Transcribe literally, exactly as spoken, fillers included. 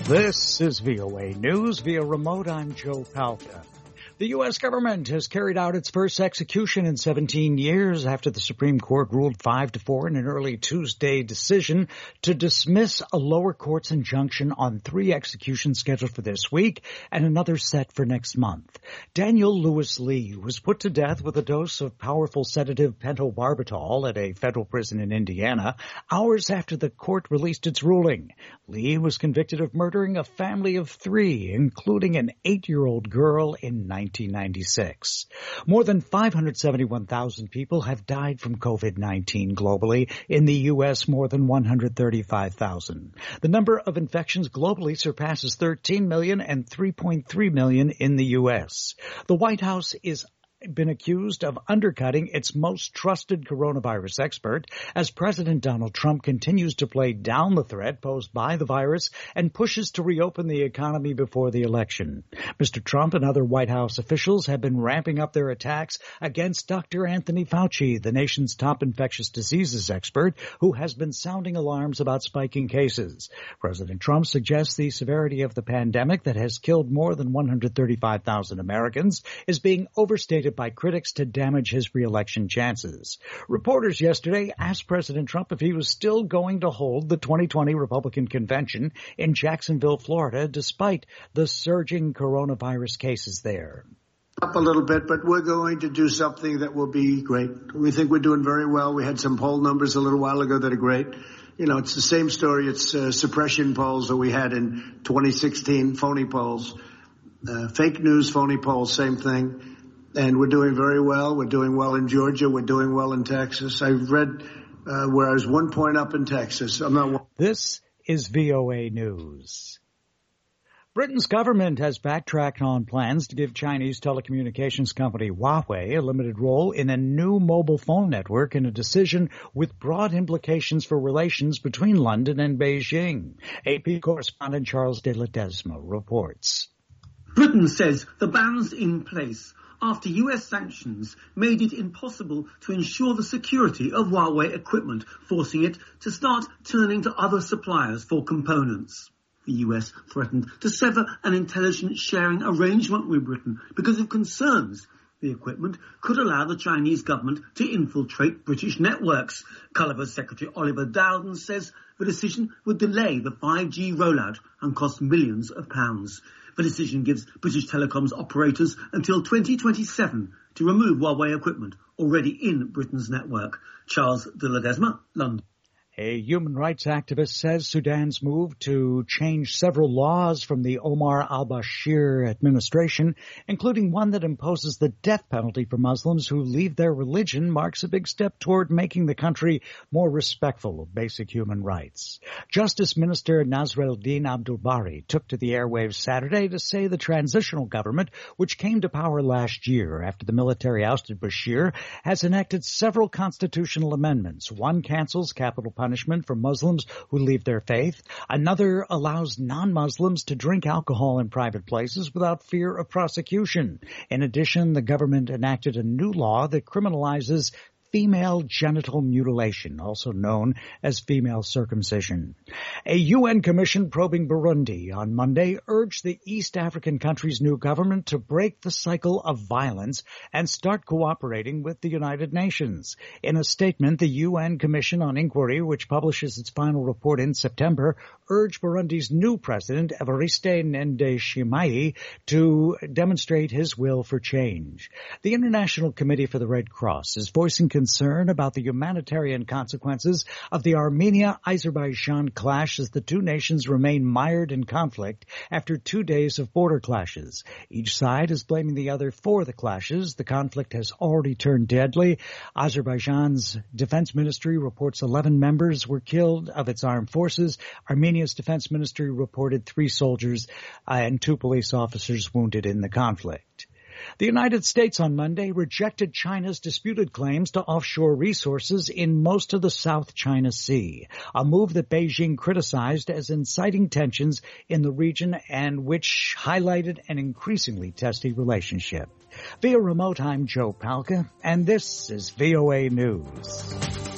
This is V O A News. Via remote, I'm Joe Palca. The U S government has carried out its first execution in seventeen years after the Supreme Court ruled five to four in an early Tuesday decision to dismiss a lower court's injunction on three executions scheduled for this week and another set for next month. Daniel Lewis Lee was put to death with a dose of powerful sedative pentobarbital at a federal prison in Indiana hours after the court released its ruling. Lee was convicted of murdering a family of three, including an eight-year-old girl in nineteen ninety-six. More than five hundred seventy-one thousand people have died from COVID nineteen globally. In the U S, more than one hundred thirty-five thousand. The number of infections globally surpasses thirteen million and three point three million in the U S. The White House is been accused of undercutting its most trusted coronavirus expert as President Donald Trump continues to play down the threat posed by the virus and pushes to reopen the economy before the election. Mister Trump and other White House officials have been ramping up their attacks against Doctor Anthony Fauci, the nation's top infectious diseases expert, who has been sounding alarms about spiking cases. President Trump suggests the severity of the pandemic that has killed more than one hundred thirty-five thousand Americans is being overstated by critics to damage his re-election chances. Reporters yesterday asked President Trump if he was still going to hold the twenty twenty Republican convention in Jacksonville, Florida, despite the surging coronavirus cases there. Up a little bit, but we're going to do something that will be great. We think we're doing very well. We had some poll numbers a little while ago that are great. You know, it's the same story. It's uh, suppression polls that we had in twenty sixteen, phony polls, uh, fake news, phony polls, same thing. And we're doing very well. We're doing well in Georgia. We're doing well in Texas. I read uh, where I was one point up in Texas. I'm not. This is V O A News. Britain's government has backtracked on plans to give Chinese telecommunications company Huawei a limited role in a new mobile phone network in a decision with broad implications for relations between London and Beijing. A P correspondent Charles de Ledesma reports. Britain says the ban's in place after U S sanctions made it impossible to ensure the security of Huawei equipment, forcing it to start turning to other suppliers for components. The U S threatened to sever an intelligence sharing arrangement with Britain because of concerns the equipment could allow the Chinese government to infiltrate British networks. Culliver's Secretary Oliver Dowden says the decision would delay the five G rollout and cost millions of pounds. The decision gives British telecoms operators until twenty twenty-seven to remove Huawei equipment already in Britain's network. Charles de Ledesma, London. A human rights activist says Sudan's move to change several laws from the Omar al-Bashir administration, including one that imposes the death penalty for Muslims who leave their religion, marks a big step toward making the country more respectful of basic human rights. Justice Minister Nasreddin Abdul-Bari took to the airwaves Saturday to say the transitional government, which came to power last year after the military ousted Bashir, has enacted several constitutional amendments. One cancels capital punishment punishment for Muslims who leave their faith. Another allows non-Muslims to drink alcohol in private places without fear of prosecution. In addition, the government enacted a new law that criminalizes female genital mutilation, also known as female circumcision. A U N commission probing Burundi on Monday urged the East African country's new government to break the cycle of violence and start cooperating with the United Nations. In a statement, the U N Commission on Inquiry, which publishes its final report in September, urged Burundi's new president, Evariste Ndayishimiye, to demonstrate his will for change. The International Committee for the Red Cross is voicing concern about the humanitarian consequences of the Armenia-Azerbaijan clash as the two nations remain mired in conflict after two days of border clashes. Each side is blaming the other for the clashes. The conflict has already turned deadly. Azerbaijan's defense ministry reports eleven members were killed of its armed forces. Armenia's defense ministry reported three soldiers uh, and two police officers wounded in the conflict. The United States on Monday rejected China's disputed claims to offshore resources in most of the South China Sea, a move that Beijing criticized as inciting tensions in the region and which highlighted an increasingly testy relationship. Via remote, I'm Joe Palca, and this is V O A News.